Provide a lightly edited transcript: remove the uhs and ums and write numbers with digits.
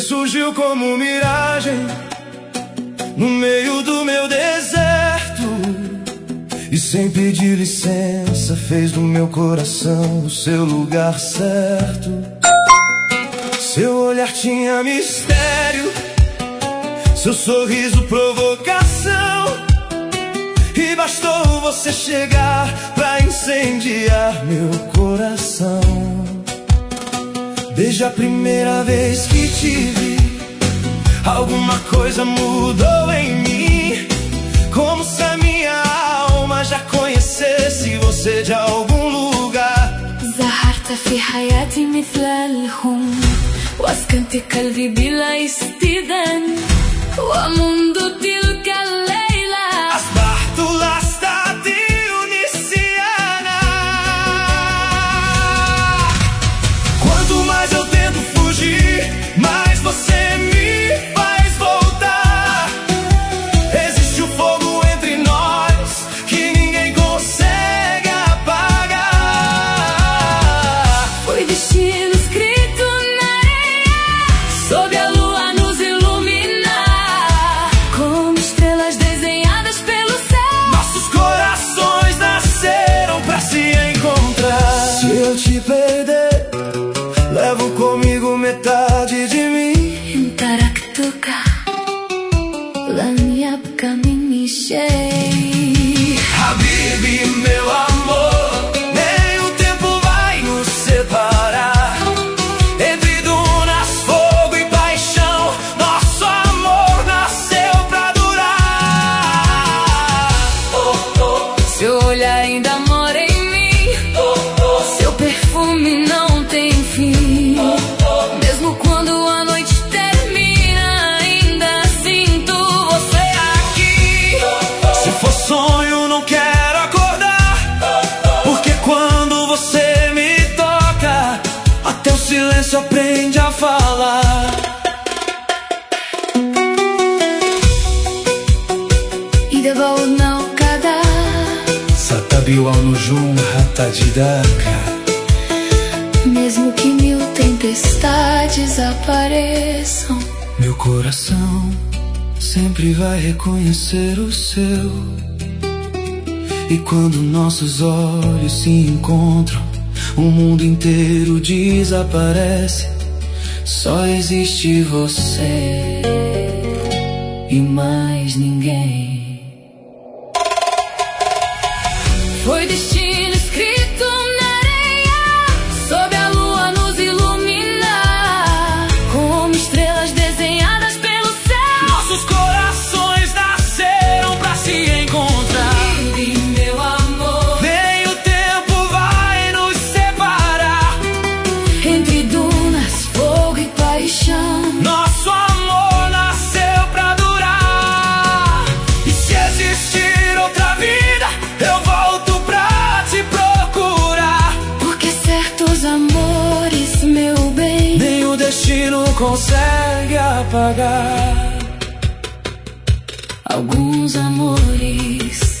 surgiu como miragem no meio do meu deserto, e sem pedir licença fez do meu coração o seu lugar certo. Seu olhar tinha mistério, seu sorriso provocação, e bastou você chegar pra incendiar meu coração. Desde a primeira vez que te vi, alguma coisa mudou em mim, como se a minha alma já conhecesse você de algum lugar. زهرت في حياتي مثل الهم، واسكنت قلبي بلا استئذان، ومنذ تلك الليلة أصبحت لا أستطيع نسيانا. Quanto mais eu tento fugir, mais você me faz voltar. Existe um fogo entre nós que ninguém consegue apagar. foi destino escrito na areia, sob a lua nos iluminar, como estrelas desenhadas pelo céu. Nossos corações nasceram pra se encontrar. Se eu te perder, levo comigo metade de mim. إن تركتك لن يبقى مني شيء. Habibi, meu amor, nem o tempo vai nos separar. Entre dunas, fogo e paixão, nosso amor nasceu pra durar. Seu olhar ainda mora em mim, seu perfume não tem fim. Mesmo quando a noite termina, ainda sinto você aqui. Se for sonho, não quero acordar, porque quando você me toca, até o silêncio aprende a falar. إذا بعدنا وكذا Satabi wa nujum hatta jidaka. mesmo que mil tempestades apareçam, Meu coração sempre vai reconhecer o seu. E quando nossos olhos se encontram, o mundo inteiro desaparece. Só existe você e mais ninguém. foi destino escrito na areia, sob a lua nos iluminar, como estrelas desenhadas pelo céu. Nossos corações nasceram pra se encontrar. Baby, meu amor, Nem o tempo vai nos separar. entre dunas, fogo e paixão. Nosso amor nasceu pra durar. E se existir outra vida, eu volto pra te procurar. Porque certos amores, meu bem, Nem o destino consegue apagar. alguns amores